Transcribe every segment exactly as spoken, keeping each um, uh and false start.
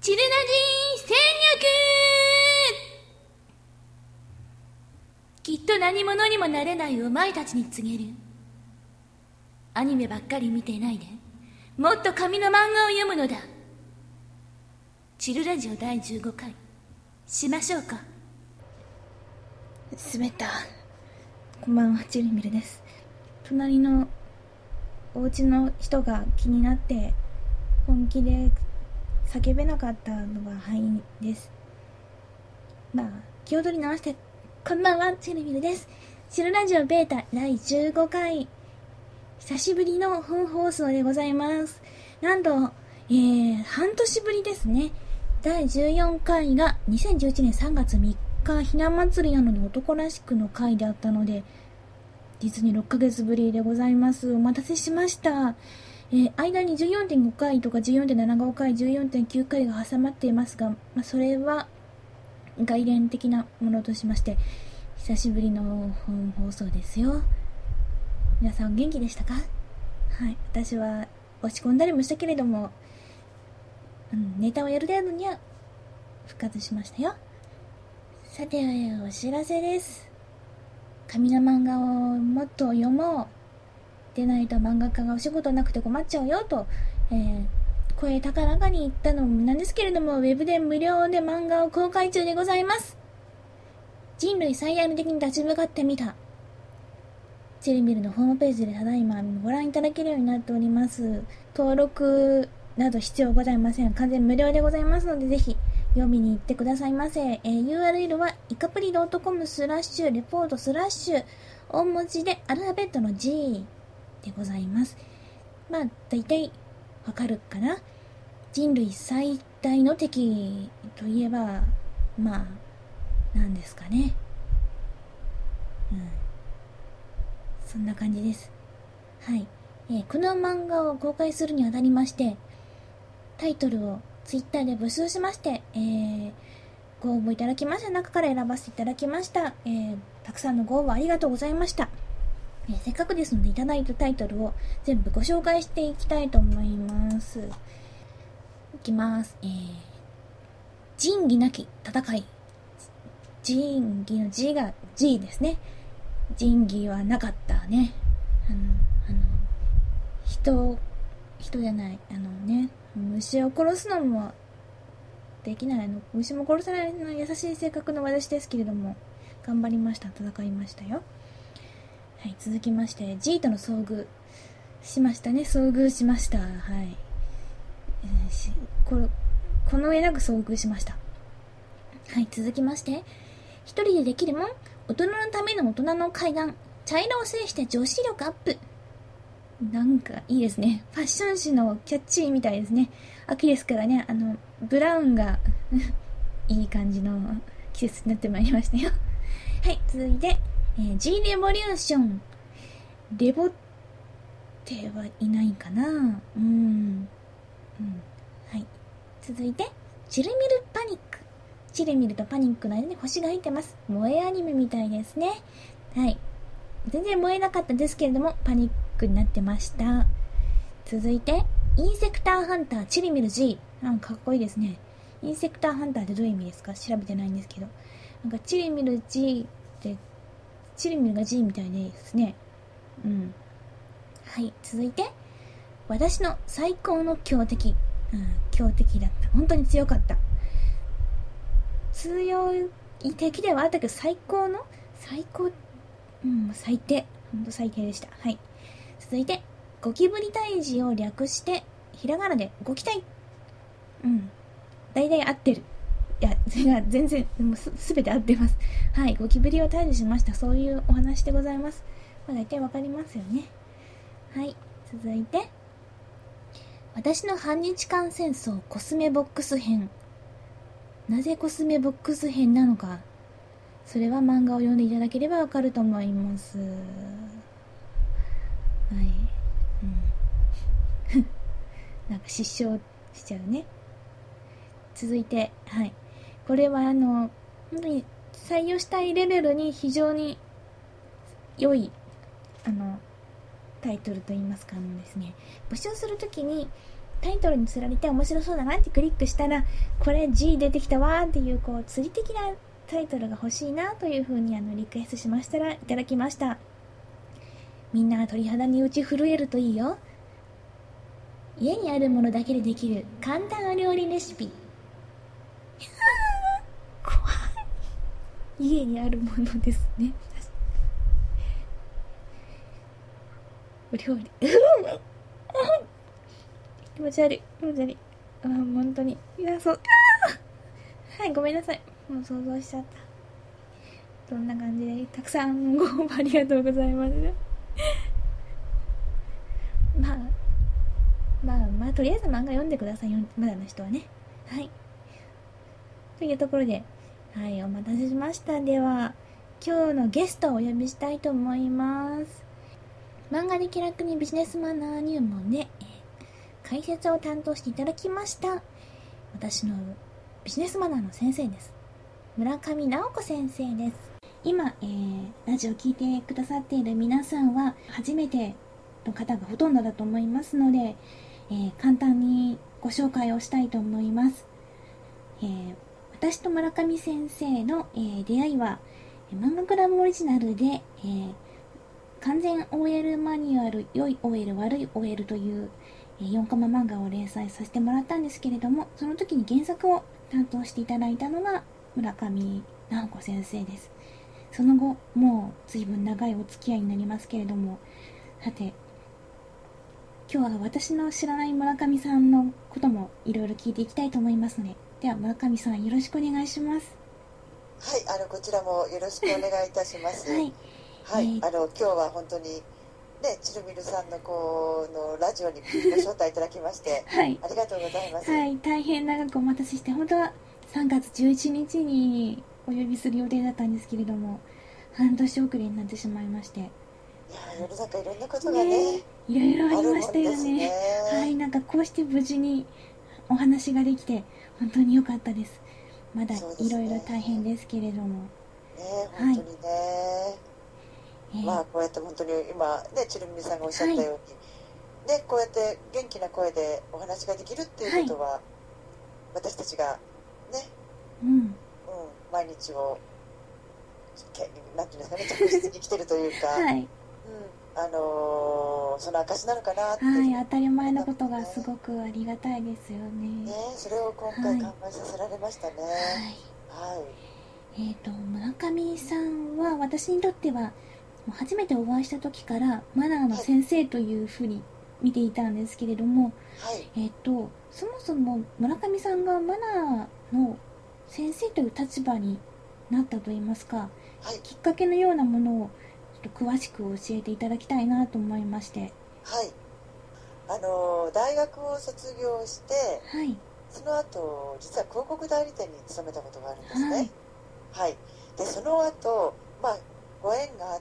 チルナジ戦略。きっと何者にもなれないお前たちに告げる。アニメばっかり見ていないで、もっと紙の漫画を読むのだ。チルラジオだいじゅうごかいしましょうか。 滑った。こんばんは、チルミルです。隣のお家の人が気になって本気で叫べなかったのが敗因です。まあ気を取り直して、こんばんは、チルミルです。チルラジオベータだいじゅうごかい、久しぶりの本放送でございます。なんと、えー、半年ぶりですね。だいじゅうよんかいがにせんじゅういちねんさんがつみっか、ひな祭りなのに男らしくの回であったので、実にろっかげつぶりでございます。お待たせしました。えー、間に じゅうよんてんごかいとか じゅうよんてんななごかい、じゅうよんてんきゅうかいが挟まっていますが、まあ、それは外伝的なものとしまして、久しぶりの本放送ですよ。皆さん元気でしたか？はい、私は落ち込んだりもしたけれども、うん、ネタをやる程度には復活しましたよ。さて、お知らせです。紙の漫画をもっと読もう。でないと漫画家がお仕事なくて困っちゃうよと、えー、声高らかに言ったのなんですけれども、ウェブで無料で漫画を公開中でございます。人類最大の敵に立ち向かってみた。チルミルのホームページでただいまご覧いただけるようになっております。登録など必要ございません。完全無料でございますので、ぜひ読みに行ってくださいませ。えー、ユーアールエル はイカプリ .com スラッシュレポートスラッシュ大文字でアルファベットの G でございます。まあだいたいわかるかな。人類最大の敵といえば、まあなんですかね。うん、そんな感じです。はい、えー、この漫画を公開するにあたりまして、タイトルをツイッターで募集しまして、えー、ご応募いただきました中から選ばせていただきました。えー、たくさんのご応募ありがとうございました。えー、せっかくですのでいただいたタイトルを全部ご紹介していきたいと思います。いきます。えー、仁義なき戦い。仁義の G が G ですね。仁義はなかったね。あの、あの、人、人じゃない、あのね、虫を殺すのもできないの。虫も殺さないの優しい性格の私ですけれども、頑張りました。戦いましたよ。はい、続きまして、G との遭遇しましたね。遭遇しました。はい。えー、しこれ、この上なく遭遇しました。はい、続きまして、一人でできるもん、大人のための大人の海岸、茶色を制して女子力アップ。なんかいいですね。ファッション誌のキャッチーみたいですね。秋ですからね、あの、ブラウンがいい感じの季節になってまいりましたよ。はい、続いて、えー、G レボリューション。レボってはいないかな。うーん。うん。はい。続いて、チルミルパニック。チルミルとパニックの間に星が入ってます。萌えアニメみたいですね。はい。全然燃えなかったですけれども、パニックになってました。続いて、インセクターハンターチルミル G。なんかかっこいいですね。インセクターハンターってどういう意味ですか？調べてないんですけど。なんかチルミル G って、チルミルが G みたいですね。うん。はい、続いて、私の最高の強敵。うん、強敵だった。本当に強かった。強い敵ではあったけど、最高の最高、うん、最低。本当最低でした。はい。続いて、ゴキブリ退治を略して、ひらがなでゴキタイ。うん。大体合ってる。いや、全然、もうす、すべて合ってます。はい。ゴキブリを退治しました。そういうお話でございます。まあ、大体わかりますよね。はい。続いて、私の反日韓戦争コスメボックス編。なぜコスメボックス編なのか。それは漫画を読んでいただければわかると思います。はい。うん。なんか失笑しちゃうね。続いて、はい。これはあの、本当に採用したいレベルに非常に良い、あの、タイトルといいますか、あのですね、募集するときに、 タイトルに釣られて面白そうだなってクリックしたら、これ G 出てきたわーっていう、こう釣り的なタイトルが欲しいなという風にあのリクエストしましたらいただきました。みんな鳥肌に打ち震えるといいよ。家にあるものだけでできる簡単お料理レシピ。怖い。家にあるものですね。お料理気持ち悪い気持ち悪い。あー本当にいやそうはいごめんなさい。もう想像しちゃった。どんな感じでたくさんご応募ありがとうございますまあまあまあとりあえず漫画読んでくださいよ、まだの人はね。はいというところで、はいお待たせしました。では今日のゲストをお呼びしたいと思います。漫画で気楽にビジネスマナー入門で、えー、解説を担当していただきました私のビジネスマナーの先生です。村上直子先生です。今、えー、ラジオ聞いてくださっている皆さんは初めての方がほとんどだと思いますので、えー、簡単にご紹介をしたいと思います。えー、私と村上先生の、えー、出会いは漫画クラブオリジナルで、えー、完全 オーエル マニュアル、良い オーエル、悪い オーエル という、えー、よんコマ漫画を連載させてもらったんですけれども、その時に原作を担当していただいたのが村上直子先生です。その後もう随分長いお付き合いになりますけれども、さて今日は私の知らない村上さんのこともいろいろ聞いていきたいと思いますので、では村上さんよろしくお願いします。 はい、あのこちらもよろしくお願いいたします。はい、はい、 えー、 あの今日は本当にね、チルミルさんのこのラジオにご招待いただきまして、はい、ありがとうございます。 はい、大変長くお待たせして、本当はさんがつじゅういちにちにお呼びする予定だったんですけれども、半年遅れになってしまいまして。いや世の中いろんなことがね、ねいろいろありましたよね。ねはい、なんかこうして無事にお話ができて本当に良かったです。まだいろいろ大変ですけれども。 ね、本当にね。はい、まあこうやって本当に今ね、チルミルさんがおっしゃったように、はい、ね、こうやって元気な声でお話ができるっていうことは、はい、私たちがね、 うん、うん、 毎日をなんていうんですかね、着実に生きてるというか、はい、うん、あのー、その証なのかなって、 はい、当たり前のことがすごくありがたいですよね。 ね、それを今回考えさせられましたね。はい。はい、 えっと村上さんは私にとっては初めてお会いした時からマナーの先生というふうに見ていたんですけれども、はい、えっとそもそも村上さんがマナーの先生という立場になったといいますか、はい、きっかけのようなものをちょっと詳しく教えていただきたいなと思いまして。 はい、あの大学を卒業して、はい、その後実は広告代理店に勤めたことがあるんですね。はい、はい、でその後、まあご縁があって、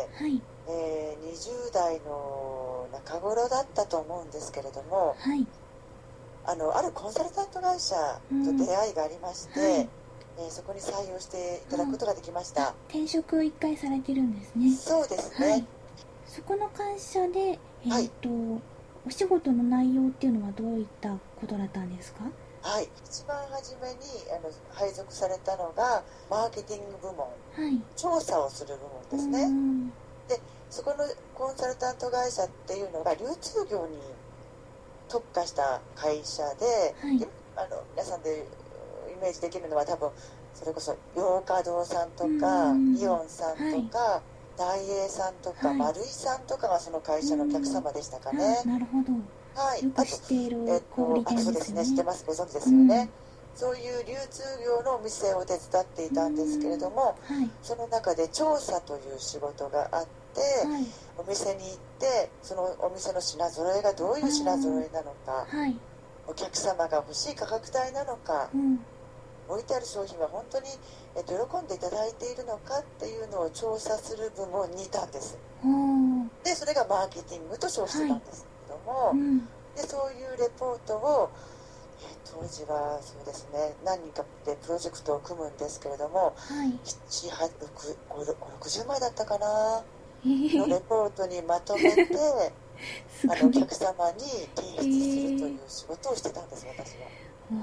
はい、えー、にじゅう代の中頃だったと思うんですけれども、はい、あのあるコンサルタント会社と出会いがありまして、うん、はい、えー、そこに採用していただくことができました。うん、 転職一回されてるんですね。 そうですね。はい、 そこの会社で、えーとはい、お仕事の内容っていうのはどういったことだったんですか？ はい、一番初めにあの配属されたのがマーケティング部門、はい、調査をする部門ですね。でそこのコンサルタント会社っていうのが流通業に特化した会社で、はい、あの皆さんでイメージできるのは多分それこそヨーカドーさんとかイオンさんとか、はい、ダイエーさんとか、はい、マルイさんとかがその会社のお客様でしたかね。 なるほど。はい、よく知っている小売店ですよね。そうですね、知ってます、 ご存知ですよね。うん、そういう流通業のお店を手伝っていたんですけれども、はい、その中で調査という仕事があって、はい、お店に行ってそのお店の品揃えがどういう品揃えなのか、はい、お客様が欲しい価格帯なのか、うん、置いてある商品は本当に、えっと、喜んでいただいているのかっていうのを調査する部門にいたんです。でそれがマーケティングと称してたんです。はいもうん、でそういうレポートを、えー、当時はそうですね何人かでプロジェクトを組むんですけれども、はい、なな、ろくじゅうまいだったかなのレポートにまとめてあのお客様に提出するという仕事をしてたんです、私は。 あ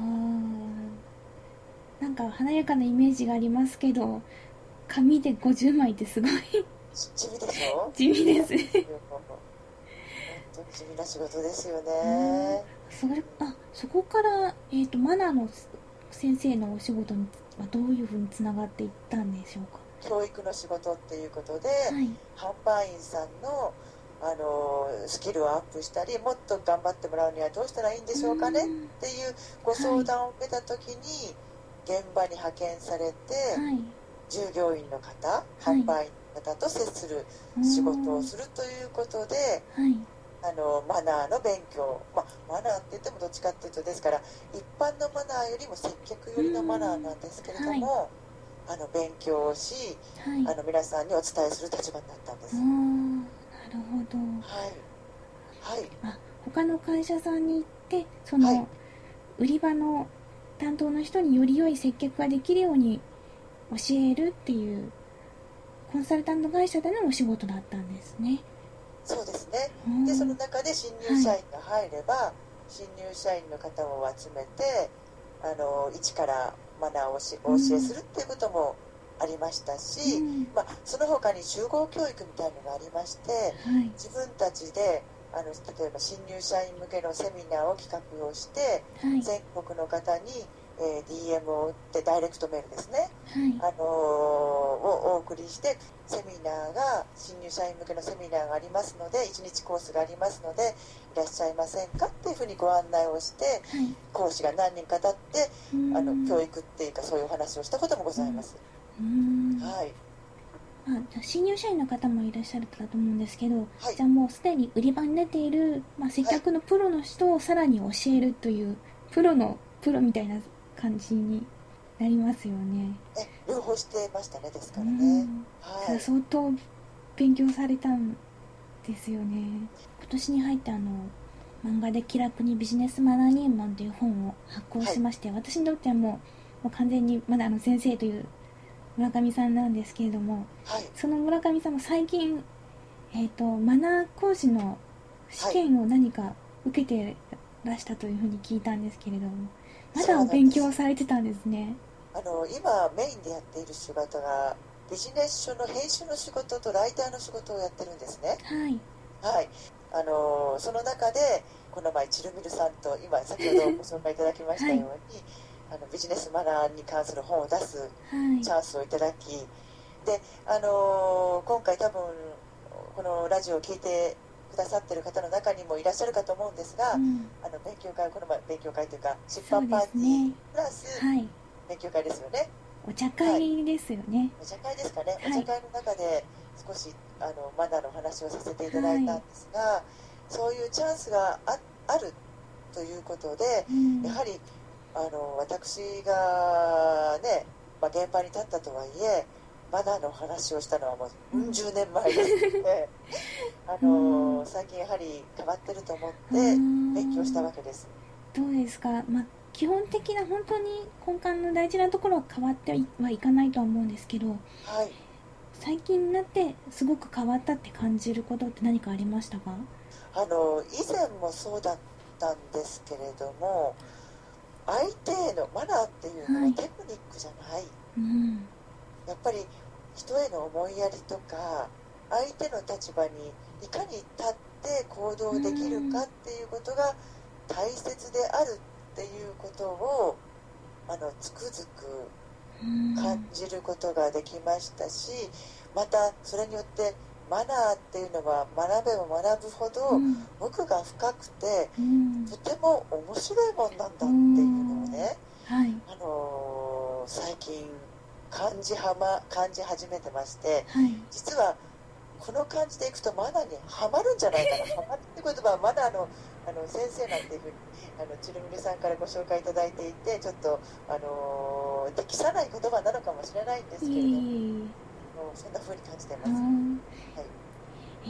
なんか華やかなイメージがありますけど、紙でごじゅうまいってすごい地味でしょ。 地味ですね。 本当に地味な仕事ですよね。 それあそこから、えーと、マナーの先生のお仕事にはどういうふうにつながっていったんでしょうか。 教育の仕事っていうことで、 はい、 販売員さんの、あのスキルをアップしたり、もっと頑張ってもらうにはどうしたらいいんでしょうかねっていうご相談を受けた時に、現場に派遣されて、はい、従業員の方、販売員の方と接する仕事をするということで、はい、あのマナーの勉強、まあ、マナーって言ってもどっちかっていうと、ですから一般のマナーよりも接客よりのマナーなんですけれども、はい、あの勉強をし、はい、あの皆さんにお伝えする立場になったんです。 なるほど。 はい、はい、 あ他の会社さんに行ってその、はい、売り場の担当の人により良い接客ができるように教えるっていうコンサルタント会社でのお仕事だったんですね。 そうですね。でその中で新入社員が入れば、はい、新入社員の方を集めて、あの一からマナーをお教えするっていうこともありましたし、うん、まあ、その他に集合教育みたいなのがありまして、はい、自分たちであの例えば新入社員向けのセミナーを企画をして、はい、全国の方に、えー、ディーエム を打ってダイレクトメールですね、はい、あのー、をお送りして、セミナーが新入社員向けのセミナーがありますので、いちにちコースがありますのでいらっしゃいませんかっていうふうにご案内をして、はい、講師が何人か立ってあの教育っていうかそういうお話をしたこともございます。うーん、はい、 まあ、新入社員の方もいらっしゃるかと思うんですけど、はい、じゃあもうすでに売り場に出ている、まあ、接客のプロの人をさらに教えるという、はい、プロのプロみたいな感じになりますよね。 え両方してましたね。ですからね、 はい、相当勉強されたんですよね。今年に入ってあの漫画で気楽にビジネスマナー入門という本を発行しまして、はい、私にとってはもう、もう完全にまだあの先生という村上さんなんですけれども、はい、その村上さんも最近、えーと、マナー講師の試験を何か受けてらしたというふうに聞いたんですけれども、まだお勉強されてたんですね。 あの今メインでやっている仕事がビジネス書の編集の仕事とライターの仕事をやってるんですね。はい、はい、あのその中でこの前チルミルさんと今先ほどご紹介いただきましたように、はい、あのビジネスマナーに関する本を出すチャンスをいただき、はい、で、あのー、今回多分このラジオを聞いてくださっている方の中にもいらっしゃるかと思うんですが、うん、あの勉強会、この前勉強会というか出版パーティープラス勉強会ですよね。 お茶会ですよね。はい、 お茶会ですかね、はい、お茶会の中で少しあのマナーの話をさせていただいたんですが、はい、そういうチャンスが あ, あるということで、うん、やはりあの私がね、まあ、現場に立ったとはいえマナーの話をしたのはもううん十年前ですのであの最近やはり変わってると思って勉強したわけです。 どうですか、まあ、基本的な本当に根幹の大事なところは変わってはいかないとは思うんですけど、はい、最近になってすごく変わったって感じることって何かありましたか？ あの以前もそうだったんですけれども、相手へのマナーっていうのはテクニックじゃない、はい、うん、やっぱり人への思いやりとか相手の立場にいかに立って行動できるかっていうことが大切であるっていうことをあのつくづく感じることができましたし、またそれによってマナーっていうのは学べば学ぶほど奥が深くて、うん、とても面白いもんなんだっていうのをね、はい、あのー、最近感じは、ま、感じ始めてまして、はい、実はこの感じでいくとマナーにはまるんじゃないかなはまるって言葉はマナーの、あの先生なんていうふうにあのチルミルさんからご紹介いただいていて、ちょっと、あのー、適さない言葉なのかもしれないんですけれども、そんな風に感じています。はい、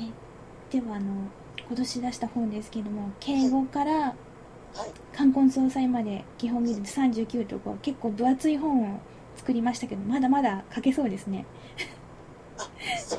えではあの今年出した本ですけども、敬語から冠婚葬祭まで基本見るとさんじゅうきゅうとこう結構分厚い本を作りましたけど、まだまだ書けそうですね。 あ、そうですね。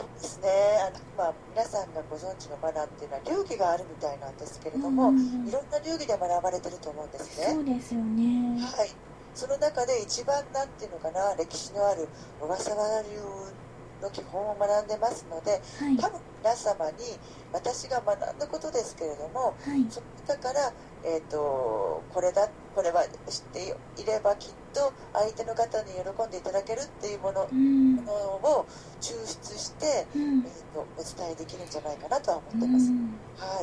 あの、まあ、皆さんがご存知のマナーっていうのは流儀があるみたいなんですけれども、うん、いろんな流儀で学ばれてると思うんですね。 そうですよね。 はい、その中で一番なんていうのかな、歴史のある小笠原流の基本を学んでますので、はい、多分皆様に私が学んだことですけれども、はい、その中から、えーと、これだこれは知っていればきっと相手の方に喜んでいただけるっていうもの、うん、ものを抽出して、うん、えーと、お伝えできるんじゃないかなとは思ってます、うん、はい、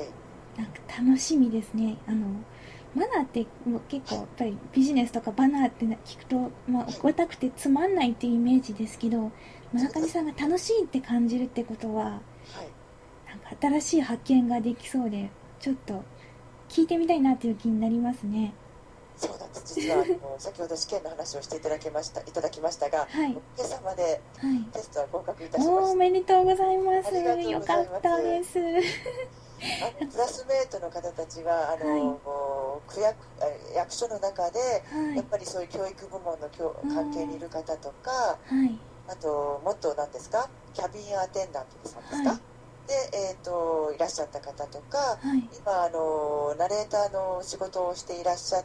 なんか楽しみですね。あのマナーってもう結構やっぱりビジネスとかバナーって聞くと、まあ、重たくてつまんないっていうイメージですけど、村上さんが楽しいって感じるってことは、はい、なんか新しい発見ができそうで、ちょっと聞いてみたいなという気になりますね。 そうなんです。実はあの先ほど試験の話をしていただきましたいただきましたが、はい、おかげさまでテストは合格いたしました。 おめでとうございます。よかったです。 あのクラスメートの方たちはあの、はい、区役、役所の中で、はい、やっぱりそういう教育部門の関係にいる方とか、はい、あともっと何ですか、キャビンアテンダントさんですか、はい、で、えーと、いらっしゃった方とか、はい、今あのナレーターの仕事をしていらっしゃって、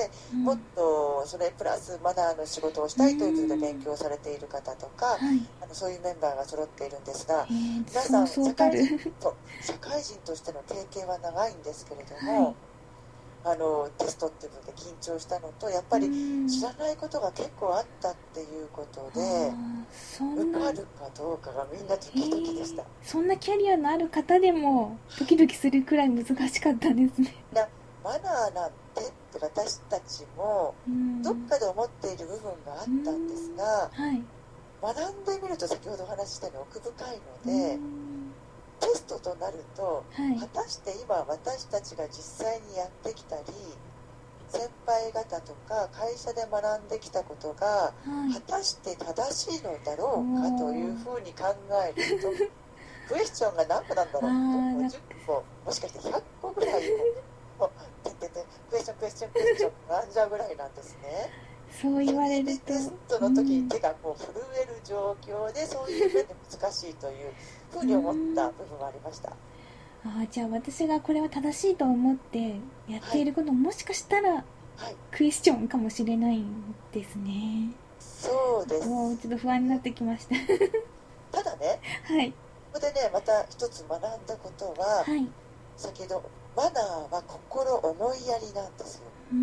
うん、もっとそれプラスマナーの仕事をしたいということで勉強されている方とか、はい、あのそういうメンバーが揃っているんですが、皆さん社会人と社会人としての経験は長いんですけれども、はい、あのテストっていうので緊張したのと、やっぱり知らないことが結構あったっていうことで、受かるかどうかがみんなドキドキでした。 そんなキャリアのある方でもドキドキするくらい難しかったですね。 なマナーなんてって私たちもどっかで思っている部分があったんですが、はい、学んでみると先ほどお話ししたように奥深いので、テストとなると、はい、果たして今私たちが実際にやってきたり先輩方とか会社で学んできたことが、はい、果たして正しいのだろうかというふうに考えるとクエスチョンが何個なんだろうと、もうじゅっこもしかしてひゃっこぐらいをてっててクエスチョンクエスチョンクエスチョンなんじゃうぐらいなんですね。 そう言われるとテストの時に手がこう震える状況で、そういう面で難しいというふうに思った部分がありました。 あ、じゃあ私がこれは正しいと思ってやっていること、はい、もしかしたらクエスチョンかもしれないんですね。 そうです。 もうちょっと不安になってきましたただね、 はい、 ここでねまた一つ学んだことは、はい、先ほどマナーは心思いやりなんですよ、うん、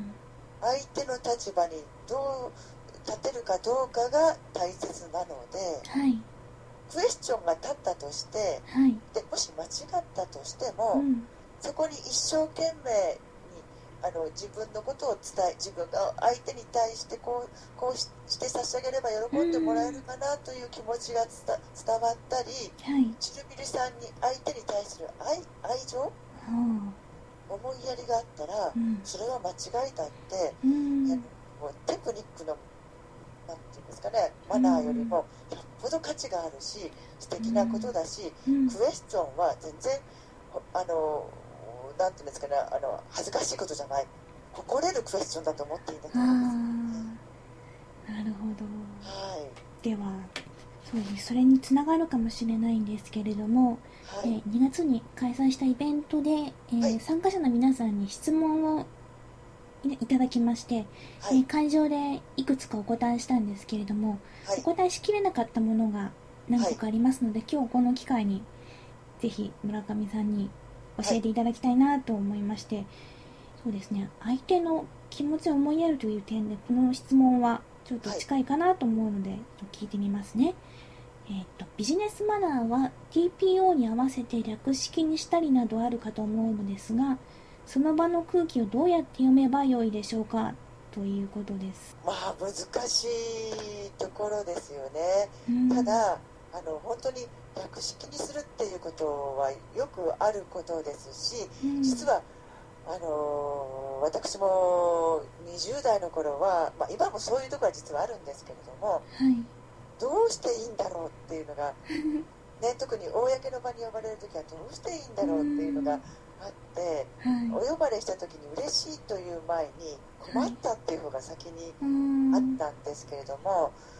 相手の立場にどう立てるかどうかが大切なので、はい、クエスチョンが立ったとして、はい、でもし間違ったとしても、うん、そこに一生懸命にあの自分のことを伝え、自分が相手に対してこう、こうして差し上げれば喜んでもらえるかなという気持ちが伝、伝わったり、はい、チルビルさんに相手に対する 愛, 愛情、うん、思いやりがあったら、うん、それは間違いだって、うん、あのテクニックのなんていうんですかね、マナーよりもよっぽど価値があるし素敵なことだし、うん、クエスチョンは全然あのなんていうんですかね、あの恥ずかしいことじゃない、誇れるクエスチョンだと思っていいんだと思うんです。 なるほど、 はい、 ではそうです、それにつながるかもしれないんですけれども、はい、えー、にがつに開催したイベントで、えーはい、参加者の皆さんに質問をいただきまして、はい、えー、会場でいくつかお答えしたんですけれども、はい、お答えしきれなかったものが何個かありますので、はい、今日この機会にぜひ村上さんに教えていただきたいなと思いまして、はい、そうですね、相手の気持ちを思いやるという点でこの質問はちょっと近いかなと思うので、はい、聞いてみますね。えー、とビジネスマナーは ティーピーオー に合わせて略式にしたりなどあるかと思うのですが、その場の空気をどうやって読めばよいでしょうか、ということです。 まあ難しいところですよね、うん、ただあの本当に略式にするっていうことはよくあることですし、うん、実はあの私もにじゅう代の頃は、まあ、今もそういうところは実はあるんですけれども、はい、どうしていいんだろうっていうのが、ね、特に公の場に呼ばれるときはどうしていいんだろうっていうのがあって、はい、お呼ばれしたときに嬉しいという前に困ったっていう方が先にあったんですけれども、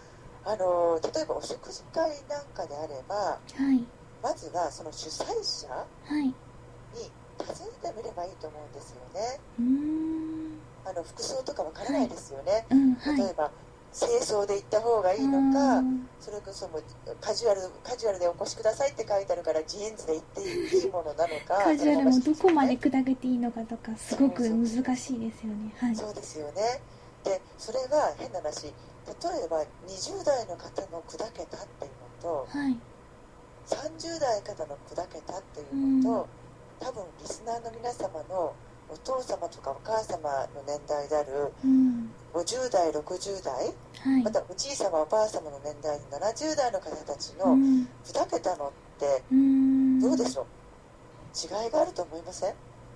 あの例えばお食事会なんかであれば、 はい、 まずはその主催者に尋ねてみればいいと思うんですよね。 うーん、 あの服装とかわからないですよね、 はい、うん、はい、 例えば清掃で行った方がいいのか、それこそもカジュアルカジュアルでお越しくださいって書いてあるからジーンズで行っていいものなのか、 カジュアルもどこまで砕けていいのかとかすごく難しいですよね。はい、 そうですよね。でそれが変な話、例えばにじゅう代の方の砕けたっていうのと、 はい、 さんじゅう代方の砕けたっていうのと、うん、多分リスナーの皆様のお父様とかお母様の年代であるごじゅう代ろくじゅう代、はい、またおじい様おばあ様の年代のななじゅう代の方たちの砕けたのってどうでしょう、違いがあると思いません？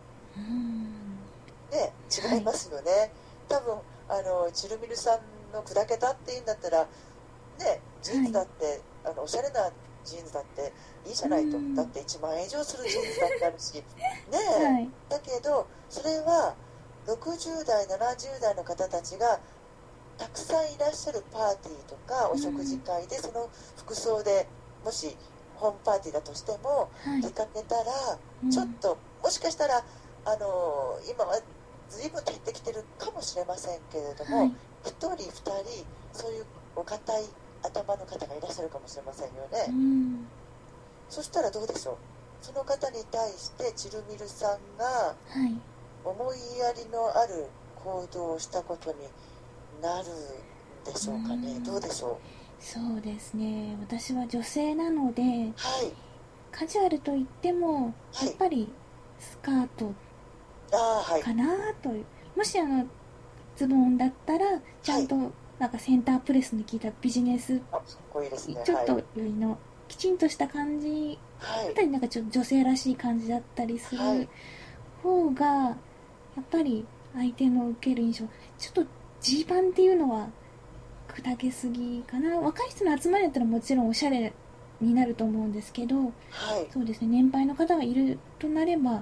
ね、違いますよね、はい、多分あのチルミルさんの砕けたっていうんだったらね、ジーンズだって、はい、あのおしゃれなジーンズだっていいじゃないと、だっていちまんえん以上するジーンズだってあるしねえ、はい、だけどそれはろくじゅう代ななじゅう代の方たちがたくさんいらっしゃるパーティーとかお食事会で、その服装でもしホームパーティーだとしても出かけたら、はい、ちょっともしかしたらあの今は随分と減ってきてるかもしれませんけれども、はい、ひとりふたりそういうお堅い頭の方がいらっしゃるかもしれませんよね、うん、そしたらどうでしょう、その方に対してチルミルさんが思いやりのある行動をしたことになるんでしょうかね、うん、どうでしょう。 そうですね、私は女性なので、 はい、 カジュアルといってもやっぱりスカートかなという、はい、もしあのズボンだったらちゃんと、はい、なんかセンタープレスに効いたビジネス、 あ、かっこいいですね、 ちょっとよりの、はい、きちんとした感じだったり、なんかちょっと女性らしい感じだったりする方がやっぱり相手の受ける印象、ちょっとジーパンっていうのは砕けすぎかな。若い人の集まりだったらもちろんおしゃれになると思うんですけど、 はい、 そうですね、年配の方がいるとなれば、 はい、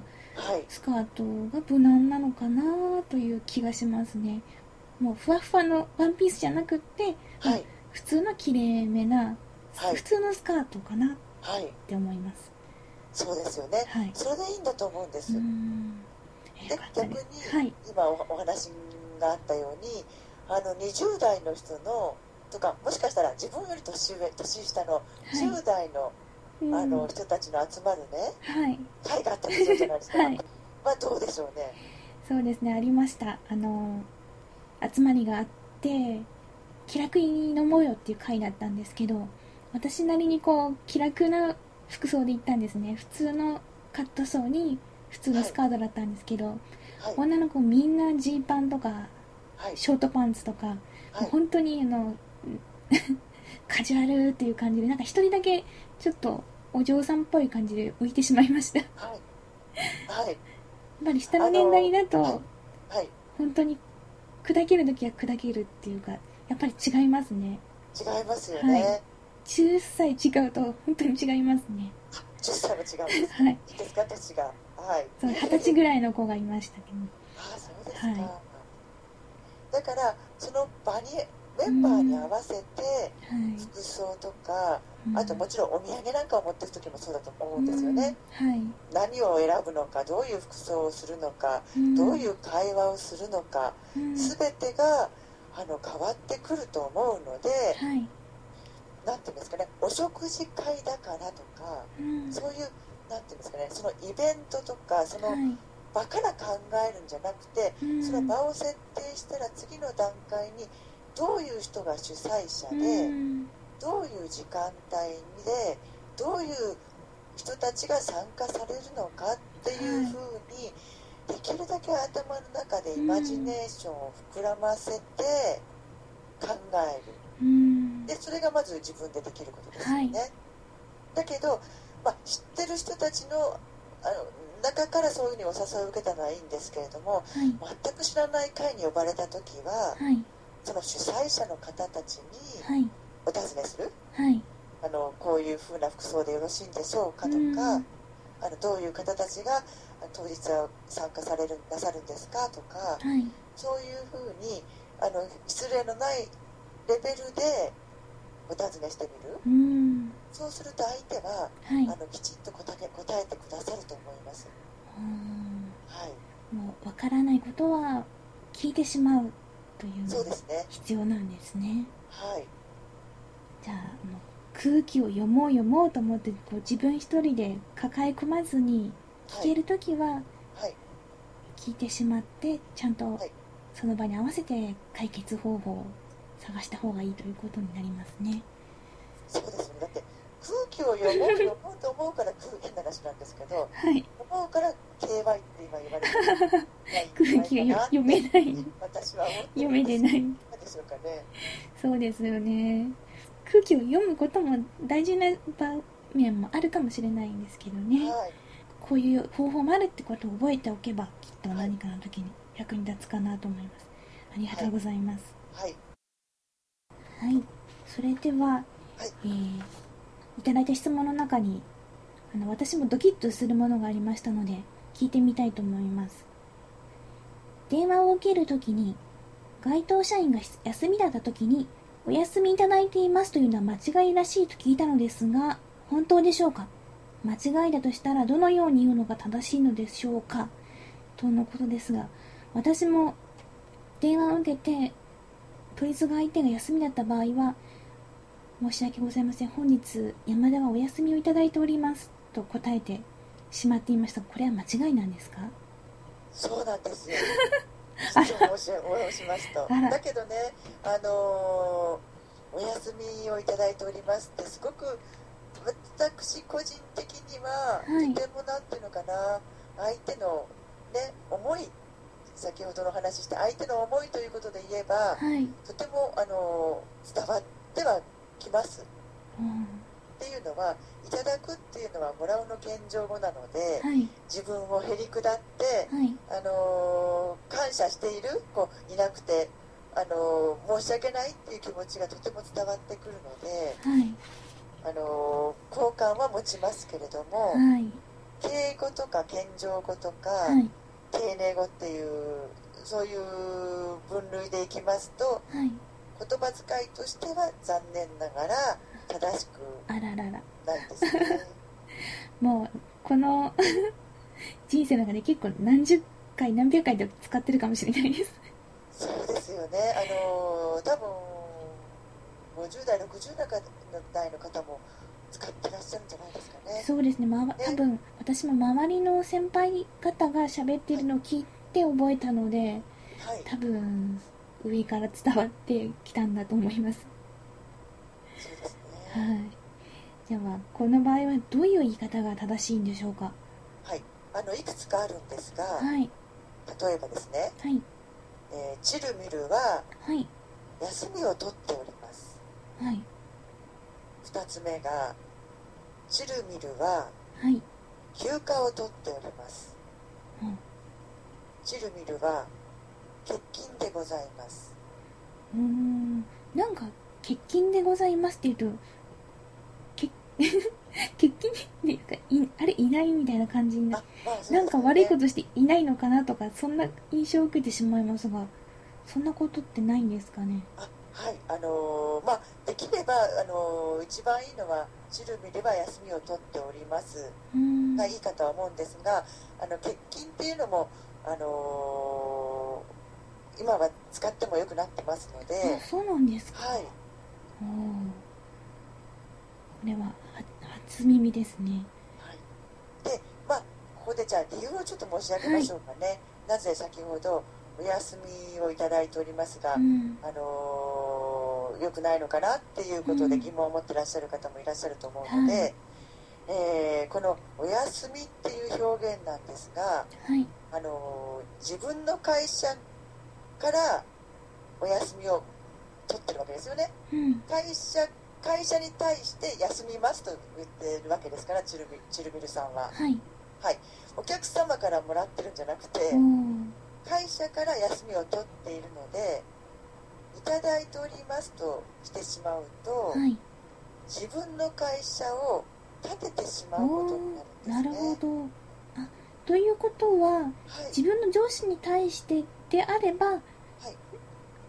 スカートが無難なのかなという気がしますね。もうふわふわのワンピースじゃなくって、 はい、 普通のきれいめな、はい、普通のスカートかなって思います、 はい、そうですよね、はい、それでいいんだと思うんです。うーん、で逆に、はい、今 お, お話があったようにあのにじゅう代の人のとか、もしかしたら自分より年上年下のじゅう代の、はい、あの人たちの集まるね、はい、会があったりするじゃないですか、はい、まあどうでしょうね。 そうですね、ありました。あの集まりがあって気楽に飲もうよっていう会だったんですけど、私なりにこう気楽な服装で行ったんですね。普通のカットソーに普通のスカートだったんですけど、はいはい、女の子みんなジーパンとか、はい、ショートパンツとか、はい、もう本当にあのカジュアルっていう感じで、なんか一人だけちょっとお嬢さんっぽい感じで浮いてしまいました。 はい、はい、やっぱり下の年代だと、 はいはい、 本当に砕けるときは砕けるっていうか、やっぱり違いますね。 違いますよね、はい、 じゅっさい違うと本当に違いますね。 じゅっさいも違うんです、 はい、 いいですか、年が、はい、 そう、はたちぐらいの子がいましたけど、 ああ、そうですか、はい、だからその場にメンバーに合わせて服装とか、うん、あともちろんお土産なんかを持っていく時もそうだと思うんですよね、 うんはい、 何を選ぶのか、どういう服装をするのか、うん、どういう会話をするのか、うん、全てがあの変わってくると思うので、 はい、 なんていうんですかね、お食事会だからとか、うん、そういうなんていうんですかね、そのイベントとかその場から考えるんじゃなくて、はい、その場を設定したら次の段階にどういう人が主催者で、うん、どういう時間帯でどういう人たちが参加されるのかっていうふうに、はい、できるだけ頭の中でイマジネーションを膨らませて考える、うん、でそれがまず自分でできることですよね、はい、だけど、まあ、知ってる人たちの、あの中からそういうふうにお誘いを受けたのはいいんですけれども、はい、全く知らない会に呼ばれた時は、はい、その主催者の方たちにお尋ねする、はい、あのこういうふうな服装でよろしいんでしょうかとか、うん、あのどういう方たちが当日は参加されるなさるんですかとか、はい、そういうふうにあの失礼のないレベルでお尋ねしてみる、 うん、 そうすると相手は、はい、あのきちんと答え、答えてくださると思います。 うん、 はい、 もう分からないことは聞いてしまうというそうですね、 必要なんですね。 はい、 じゃあ、もう空気を読もう読もうと思ってこう自分一人で抱え込まずに聞けるときは聞いてしまってちゃんとその場に合わせて解決方法を探した方がいいということになりますね。 そうですね。だって空気を読もう読もうと思うから空気な話なんですけど、 はい、 思うから ケーワイ って今言われてる空気が読めない私は思って読めてない。 何でしょうかね。 そうですよね。空気を読むことも大事な場面もあるかもしれないんですけどね、はい、こういう方法もあるってことを覚えておけばきっと何かの時に役に立つかなと思います。ありがとうございます。 はい、 はいはい、それでは、はい、えー、いただいた質問の中にあの私もドキッとするものがありましたので聞いてみたいと思います。電話を受けるときに該当社員が休みだったときにお休みいただいていますというのは間違いらしいと聞いたのですが、本当でしょうか？間違いだとしたらどのように言うのが正しいのでしょうか？とのことですが、私も電話を受けて問い図が相手が休みだった場合は、申し訳ございません、本日山田はお休みをいただいておりますと答えてしまっていました。これは間違いなんですか？ そうなんですよ。申し申しますとだけどね、あのー、お休みをいただいておりますってすごく私個人的には、はい、とてもなんていうのかな、相手のね思い、先ほどの話して相手の思いということで言えば、はい、とてもあのー、伝わってはきます、うん、っていうのはいただくっていうのはもらうの謙譲語なので、はい、自分をへりくだって、はい、あのー、感謝している子いなくて、あのー、申し訳ないっていう気持ちがとても伝わってくるので、はい、あのー、好感は持ちますけれども、はい、敬語とか謙譲語とか、はい、丁寧語っていうそういう分類でいきますと、はい、言葉遣いとしては残念ながら正しくあらららないですね。 もうこの人生の中で結構何十回何百回と使ってるかもしれないです。 そうですよね。あの多分ごじゅう代ろくじゅう代の方も使ってらっしゃるんじゃないですかね。 そうですね、ま、多分私も周りの先輩方が喋ってるのを聞いて覚えたので、はい、多分上から伝わってきたんだと思います。 そうですね。はい。じゃあこの場合はどういう言い方が正しいんでしょうか？ はい、あのいくつかあるんですが、はい、例えばですね、はい、えー、チルミルは、はい、休みを取っております。はい。ふたつめがチルミルは、はい、休暇を取っております。うん、チルミルは欠勤でございます。 うーん、なんか欠勤でございますって言うと欠勤っていうかいあれいないみたいな感じにな、まあね、なんか悪いことしていないのかなとかそんな印象を受けてしまいますが、そんなことってないんですかね？ あ、はい、あのー、まあできれば、あのー、一番いいのはチルミでは休みを取っておりますがいいかとは思うんですが、あの欠勤っていうのも、あのー、今は使ってもよくなってますので。 あ、そうなんですか。 はい。 おー、これは初耳ですね。 はい、で、まあここでじゃあ理由をちょっと申し上げましょうかね。はい、なぜ先ほどお休みをいただいておりますが、うん、あのー、よくないのかなっていうことで疑問を持ってらっしゃる方もいらっしゃると思うので、はい、えー、このお休みっていう表現なんですが、はい、あのー、自分の会社からお休みを取ってるわけですよね。うん、会社会社に対して休みますと言ってるわけですから、チルミ、チルミルさんは、はいはい、お客様からもらってるんじゃなくて、会社から休みを取っているので、いただいておりますとしてしまうと、はい、自分の会社を立ててしまうことになるんですね。 なるほど。あ、ということは、はい、自分の上司に対してであれば、はい、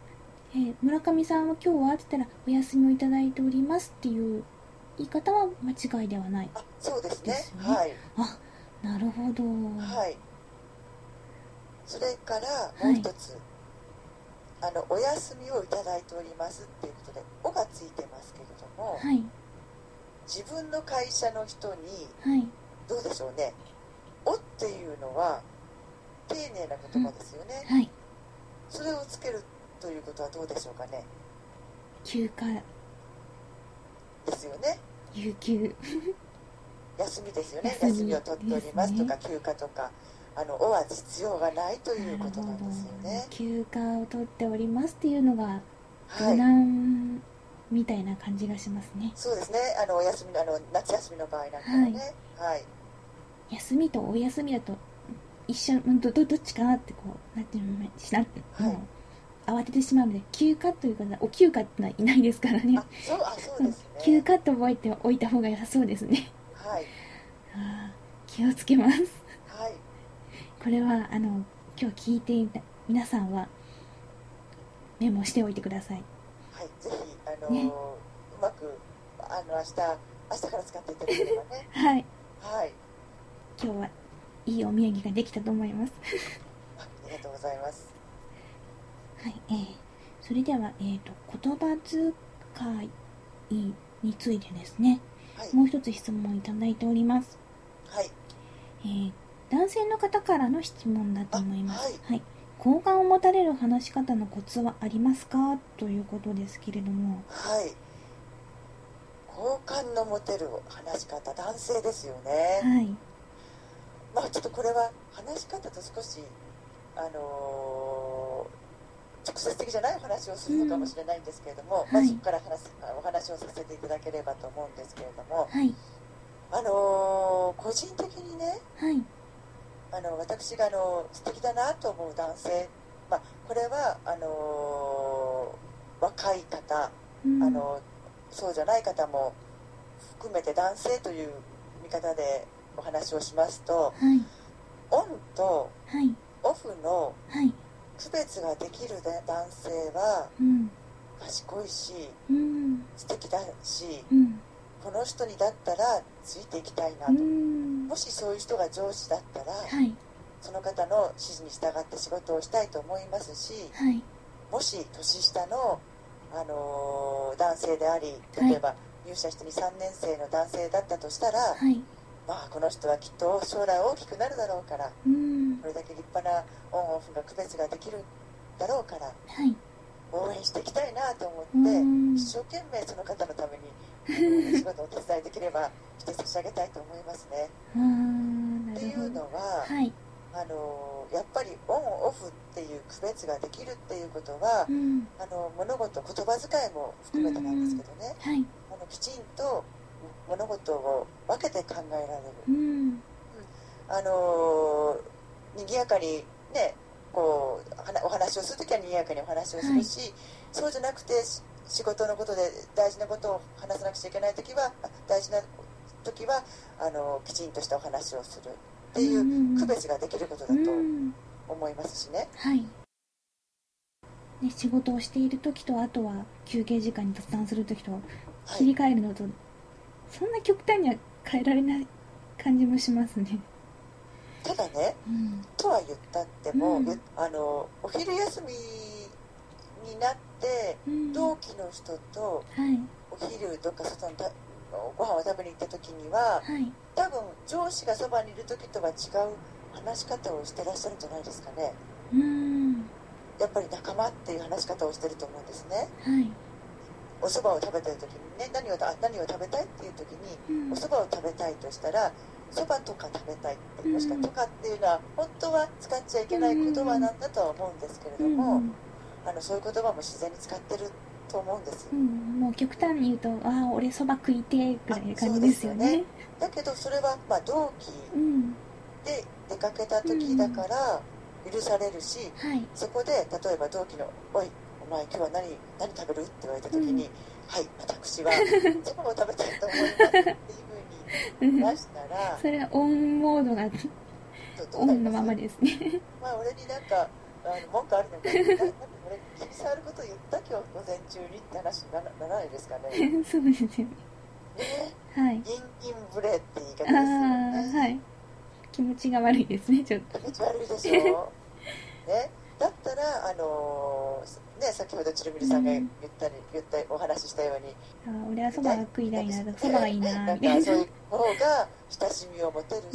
えー、村上さんは今日はって言ったらお休みをいただいておりますっていう言い方は間違いではない。 あ、そうですね。 ですよね。 はい。 あ、なるほど。 はい。それからもう一つ、はい、あのお休みをいただいておりますっていうことで「お」がついてますけれども、 はい、 自分の会社の人に、 はい、 どうでしょうね。「お」っていうのは丁寧な言葉ですよね。 うん、はい。 それをつけるということはどうでしょうかね。 休暇ですよね。 有給休みですよね。休みを取っておりますとか、休暇とか、あの「お」は必要がないということなんですよね。 休暇を取っておりますっていうのが無難みたいな感じがしますね。はい、 そうですね。あのお休みのあの夏休みの場合なんかはね、はい、はい、 休みとお休みだと一緒どどどっちかなってこうなってるのしなって、はい、もう慌ててしまうので、休暇というかお休暇ってのはいないですからね。 あ、そう、あ、そうですね。 休暇と覚えておいた方が良さそうですね。 はい。 あ、気をつけます。 はい。これはあの今日聞いていた皆さんはメモしておいてください。 はい、ぜひあの、ね、うまくあの明日明日から使っていただければね。 はい。 はい。 今日はいいお土産ができたと思います。 ありがとうございます。 はい、えー、それでは、えーと、言葉遣いについてですね、はい、もう一つ質問をいただいております。 はい。 えー、男性の方からの質問だと思います。はい、はい。好感を持たれる話し方のコツはありますかということですけれども。 はい。好感の持てる話し方、男性ですよね。 はい。 まあちょっとこれは話し方と少しあのー、直接的じゃないお話をするのかもしれないんですけれども、うん、まずそこから話す、はい、お話をさせていただければと思うんですけれども、 はい、 あのー、個人的にね、 はい、 あの私があの素敵だなと思う男性、まあ、これはあのー、若い方、うん、あのそうじゃない方も含めて男性という見方でお話をしますと、 はい、 オンとオフのはい区別ができる男性は賢いし、うん、素敵だし、うん、この人にだったらついていきたいなと、うん、もしそういう人が上司だったら、はい、その方の指示に従って仕事をしたいと思いますし、はい、もし年下の、あのー、男性であり、例えば、はい、入社してにさんねん生の男性だったとしたら、はい、まあ、この人はきっと将来大きくなるだろうから、うん、これだけ立派なオンオフが区別ができるだろうから、はい、応援していきたいなと思って、うん、一生懸命その方のために仕事をお手伝いできればして差し上げたいと思いますね。っていうのは、はい、あのやっぱりオンオフっていう区別ができるっていうことは、うん、あの物事言葉遣いも含めてなんですけどね、うん、はい、あのきちんと物事を分けて考えられる、うんうん、あのー、賑やかにねこうお話をするときは賑やかにお話をするし、はい、そうじゃなくて仕事のことで大事なことを話さなくちゃいけないときは大事なときはあのー、きちんとしたお話をするっていう区別ができることだと思いますしね、 はい、ね、仕事をしているときとあとは休憩時間に雑談するときと切り替えるのと、はい、そんな極端には変えられない感じもしますね。 ただね、うん、とは言ったっても、うん、あのお昼休みになって、うん、同期の人とお昼どっか外にご飯を食べに行った時には、はい、多分上司がそばにいる時とは違う話し方をしてらっしゃるんじゃないですかね。うん、やっぱり仲間っていう話し方をしてると思うんですね。はい、お蕎麦を食べてる時にね、何を何を食べたいっていう時に、うん、お蕎麦を食べたいとしたら蕎麦とか食べたいって、もしくはとかっていうのは本当は使っちゃいけない言葉なんだとは思うんですけれども、うん、あのそういう言葉も自然に使ってると思うんです、うん、 もう極端に言うとああ俺蕎麦食いてーぐらいな感じですよね。 そうですよね。だけどそれはまあ同期で出かけた時だから許されるし、うん、はい、そこで例えば同期のおいお前今日は何何食べるって言われた時に、うん、はい私は蕎麦を食べたいと思いますっていうふうに話したらそれはオンモードがオンのままですね。 まあ俺になんかあの文句あるのかな、なんか俺気に障ること言った今日午前中にって話にならないですかね。 そうですよね。ね、はい。 ギンギンブレって言い方ですよね。 はい。気持ちが悪いですね、ちょっと。 気持ち悪いでしょね。だったら、あのー、ね、先ほどちるみりさんが言ったり、うん、言ったお話ししたように、 あ、俺はそばが食いたいな、そばがいいな、 なんかそういう方が親しみを持てるし、うん、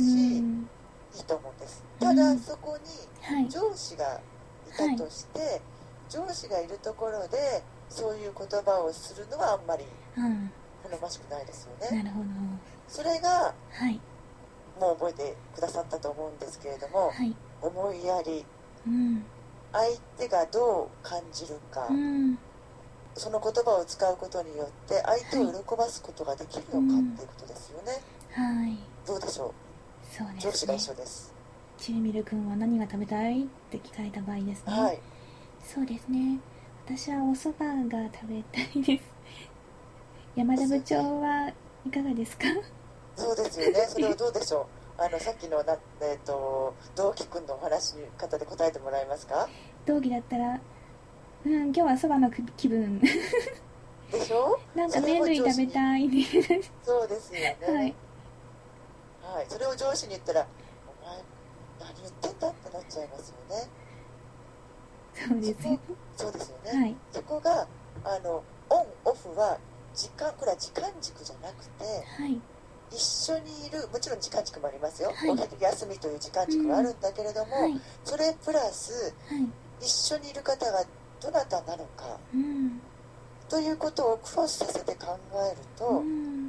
いいと思うんです。ただ、そこに上司がいたとして、はい、上司がいるところでそういう言葉をするのはあんまり好ましくないですよね。 なるほど。 それが、 はい、 もう覚えてくださったと思うんですけれども、 はい、 思いやり、 うん、 相手がどう感じるか、うん、その言葉を使うことによって相手を喜ばすことができるのかっていうことですよね。 はい、 どうでしょう。 そうですね、 上司が一緒です。 ちるみるくんは何が食べたいって聞かれた場合ですね。 はい、 そうですね、私はお蕎麦が食べたいです。山田部長はいかがですか？ そうですよね。それをどうでしょう。あのさっきのな、えー、と同期くんのお話方で答えてもらえますか？ 同期だったら、うん、今日は蕎麦の気分でしょ。 なんか麺類食べたいね。 そうですよね。 はい、 はい、それを上司に言ったら、お前何言ってんだってなっちゃいますよね。 そうですよ。 そうですよね。 はい、 そこがあのオンオフは時間、これは時間軸じゃなくて、 はい、 一緒にいる、もちろん時間軸もありますよ、 はい、 お昼休みという時間軸はあるんだけれども、うん、はい、それプラス、 はい、 一緒にいる方がどなたなのか、 うん、ということをクロスさせて考えると、うん、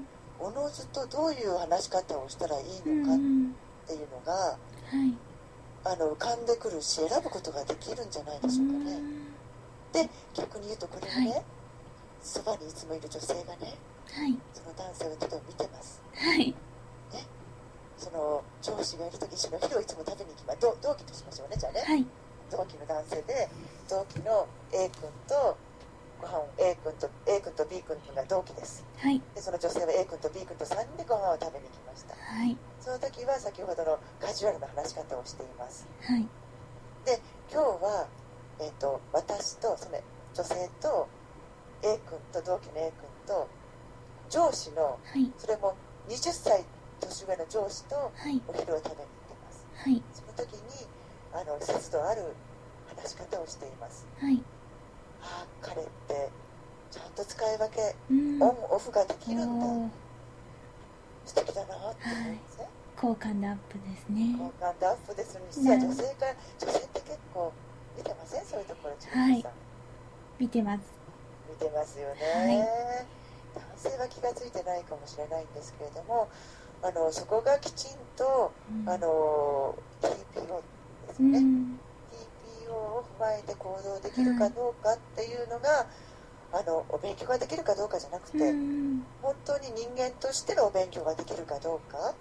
おのずとどういう話し方をしたらいいのかっていうのが、 うん、 あの浮かんでくるし、選ぶことができるんじゃないでしょうかね。うん、で、逆に言うとこれもね、はい、そばにいつもいる女性がね、 はい、 その男性をとても見てます、 はいね、 その上司がいるとき一緒の昼をいつも食べに行きます。同期としましょうね。じゃあね、 はい、 同期の男性で同期の A 君とご飯を A 君と A 君と B 君が同期です、 はい、 でその女性は A 君と B 君とさんにんでご飯を食べに来ました、 はい、 その時は先ほどのカジュアルな話し方をしています、 はい、 で今日は、えー、と私とその女性と A 君と同期の A 君と上司の、はい、それもはたち年上の上司とお昼を食べに行ってます、はい、その時にあの節度ある話し方をしています、はい、ああ彼ってちゃんと使い分け、うん、オンオフができるんだ、素敵だなって思うんですね、はい、 好感度アップですね。 好感度アップですのに、実は女性から女性って結構見てません？そういうところ、ちはい、見てます見てますよね、はい、男性は気がついてないかもしれないんですけれども、あのそこがきちんと、うん、あの ティーピーオー ですね、うん、ティーピーオー を踏まえて行動できるかどうかっていうのが、あのお勉強ができるかどうかじゃなくて、うん、本当に人間としてのお勉強ができるかどうか、はい、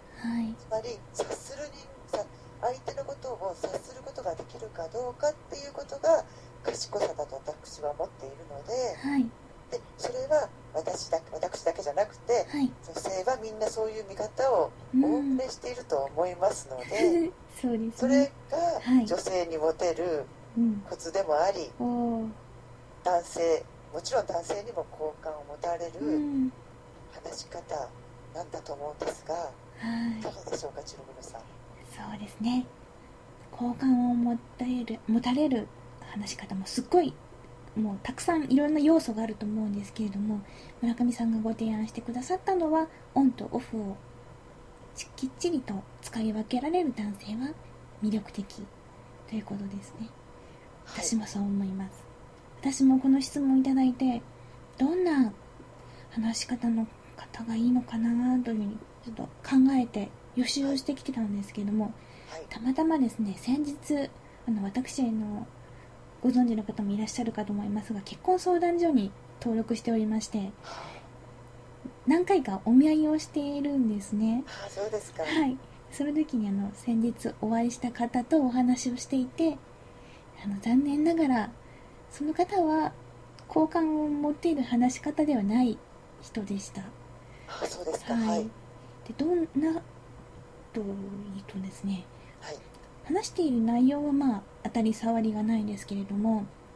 つまり察する人相手のことを察することができるかどうかっていうことが賢さだと私は思っているので、はい、でそれは私だ私だけじゃなくて、はい、女性はみんなそういう見方をおおむねしていると思いますので、 そうですね、 それが女性に持てるコツでもあり、うん、男性もちろん男性にも好感を持たれる話し方なんだと思うんですが、はい、いかがでしょうか、ちるみるさん。 そうですね、好感を持たれる持たれる話し方もすっごいもうたくさんいろんな要素があると思うんですけれども、村上さんがご提案してくださったのはオンとオフをきっちりと使い分けられる男性は魅力的ということですね、はい、私もそう思います。私もこの質問いただいて、どんな話し方の方がいいのかなというふうにちょっと考えて予習をしてきてたんですけれども、はい、たまたまですね、先日あの私のご存知の方もいらっしゃるかと思いますが、結婚相談所に登録しておりまして、何回かお見合いをしているんですね。 あ、そうですか。 はい。その時にあの先日お会いした方とお話をしていて、あの残念ながらその方は好感を持っている話し方ではない人でした。 あ、そうですか。 はい。 はい、 でどんなというとですね、 はい、 話している内容はまあ当たり障りがないんですけれども、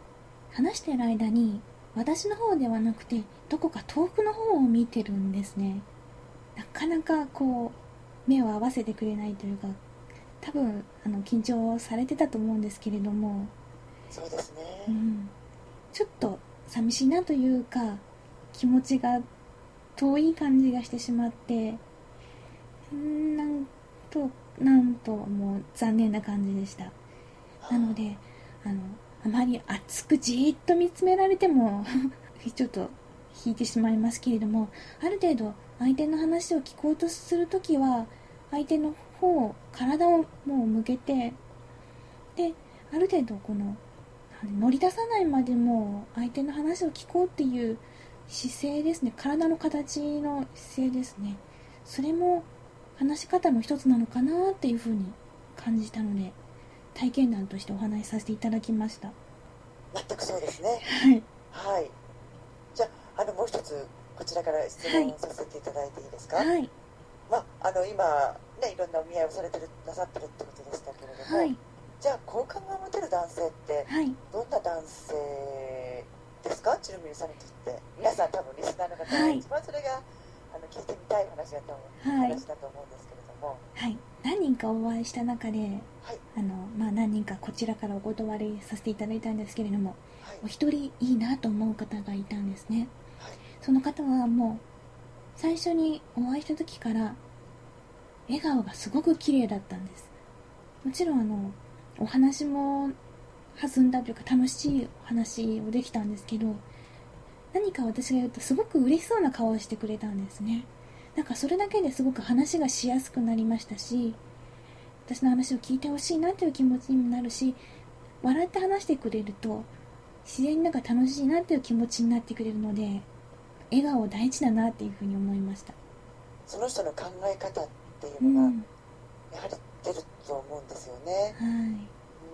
話している間に私の方ではなくてどこか遠くの方を見てるんですね。なかなかこう目を合わせてくれないというか、多分あの緊張されてたと思うんですけれども、 そうですね、 うん、ちょっと寂しいなというか気持ちが遠い感じがしてしまって、んなんとなんともう残念な感じでした。なのであのあまり熱くじーっと見つめられてもちょっと引いてしまいますけれども、ある程度相手の話を聞こうとするときは相手の方、体をもう向けて、である程度この乗り出さないまでも相手の話を聞こうっていう姿勢ですね。体の形の姿勢ですね。それも話し方の一つなのかなっていうふうに感じたので、体験談としてお話しさせていただきました。 全くそうですね。 はい、 はい、じゃあ、あのもう一つこちらから質問させていただいていいですか。 はい、 まあ、あの今ねいろんなお見合いをされてるなさってるってことでしたけれども、 はい、 じゃあ好感が持てる男性ってどんな男性ですか、チルミルさんにとって。皆さん多分リスナーの方は一番それが、あの聞いてみたい話だと思う、はい、話だと思うんですけれども、 はい、何人かお会いした中で、 はい、 あのまあ、何人かこちらからお断りさせていただいたんですけれども、 はい、 お一人いいなと思う方がいたんですね。 はい、 その方はもう最初にお会いした時から笑顔がすごく綺麗だったんです。もちろんあのお話も弾んだというか楽しいお話をできたんですけど、何か私が言うとすごく嬉しそうな顔をしてくれたんですね。なんかそれだけですごく話がしやすくなりましたし、私の話を聞いてほしいなという気持ちにもなるし、笑って話してくれると自然になんか楽しいなという気持ちになってくれるので、笑顔大事だなっていうふうに思いました。 その人の考え方っていうのが、うん、やはり出ると思うんですよね。 はい、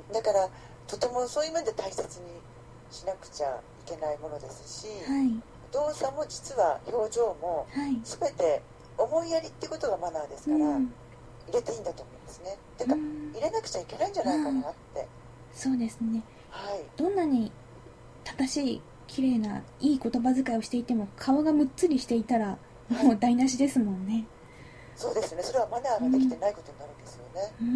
だからとてもそういう面で大切にしなくちゃいけないものですし、 はい、 動作も実は表情も全て思いやりってことがマナーですから、うん、入れていいんだと思うんですね。てか、うん、入れなくちゃいけないんじゃないかなって。 そうですね、 はい、 どんなに正しい綺麗ないい言葉遣いをしていても顔がむっつりしていたらもう台無しですもんね。はい、 そうですね。それはマナーができてないことになるんですよね。 うん、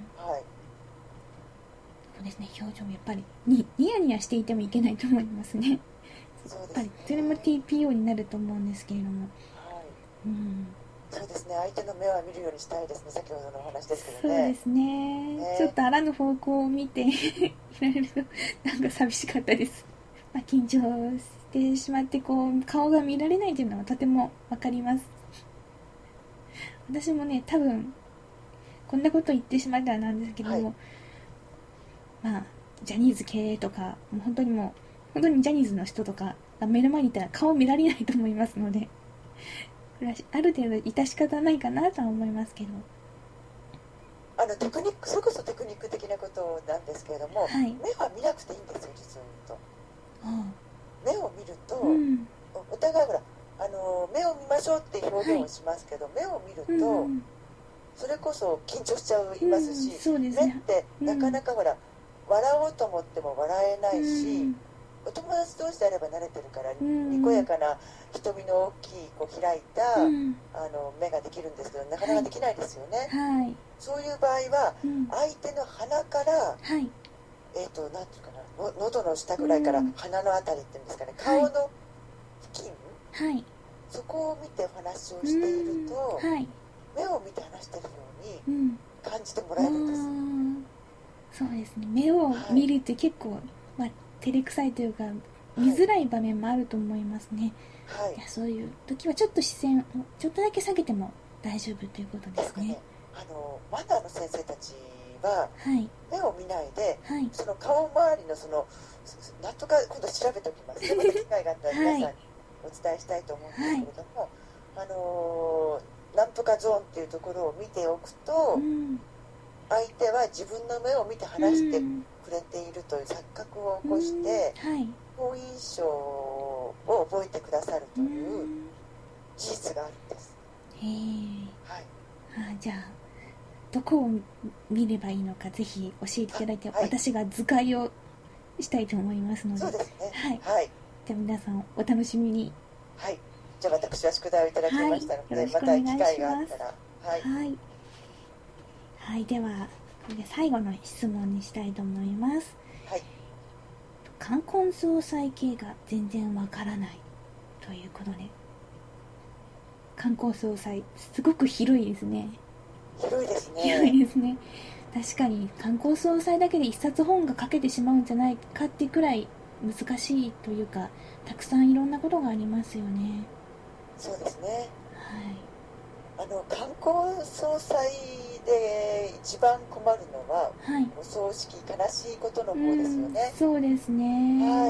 はい、 そうですね。表情もやっぱりにニヤニヤしていてもいけないと思いますね。 そうですね。 やっぱりそれも ティーピーオー になると思うんですけれども、 はい、 うん、 そうですね。相手の目は見るようにしたいですね。先ほどのお話ですけどね。 そうですね。ね、ちょっとあらぬ方向を見ていられるとなんか寂しかったです。まあ、緊張してしまってこう顔が見られないというのはとてもわかります。私もね、多分こんなこと言ってしまったらなんですけども、はい、まあジャニーズ経営とかもう本当にもう本当にジャニーズの人とかが目の前にいたら顔見られないと思いますので、これはある程度致し方ないかなとは思いますけど、 あのテクニック、それこそテクニック的なことなんですけれども、はい、目は見なくていいんですよ、実を言うと。目を見ると、うん、お互いほらあの目を見ましょうっていう表現をしますけど、はい、目を見ると、うん、それこそ緊張しちゃいますし、 うん、 目ってなかなかほら、笑おうと思っても笑えないし、うん、お友達同士であれば慣れてるから、うん、にこやかな瞳の大きいこう開いた、うん、あの目ができるんですけど、なかなかできないですよね。 はい、 そういう場合は、うん、相手の鼻から、 はい、 えーと、なんていうかな、の喉の下ぐらいから鼻のあたりっていうんですかね、顔の付近、 はい、 そこを見てお話をしていると、 はい、 目を見て話しているように感じてもらえるんです。うん、 そうですね。目を見るって結構、はい、まあ、照れくさいというか見づらい場面もあると思いますね。はい、いや、そういう時はちょっと視線をちょっとだけ下げても大丈夫ということですね。 あのマナーの先生たちは、 はい、 目を見ないで、 はい、 その顔周りのそのなんとか今度調べておきます。でまた機会があったら皆さんにお伝えしたいと思うんですけれども、はい、あのなんとかゾーンっていうところを見ておくと、うん、相手は自分の目を見て話してくれているという錯覚を起こして、 うん、はい、 好印象を覚えてくださるという事実があるんです。 へー、 はい、 あ、じゃあどこを見ればいいのかぜひ教えていただいて、はい、私が図解をしたいと思いますので。 そうですね。 はい。はい、じゃあ皆さんお楽しみに。 はい。じゃあ私は宿題をいただきましたので、はい、また機会があったら。はい。 はい。はい、では最後の質問にしたいと思います。 はい。 冠婚葬祭系が全然わからないということで、冠婚葬祭すごく広いですね。 広いですね。 広いですね。確かに冠婚葬祭だけで一冊本が書けてしまうんじゃないかってくらい難しいというか、たくさんいろんなことがありますよね。 そうですね。 はい。 あの冠婚葬祭で一番困るのは、はい、お葬式、悲しいことの方ですよね。 うん、そうですね。はい。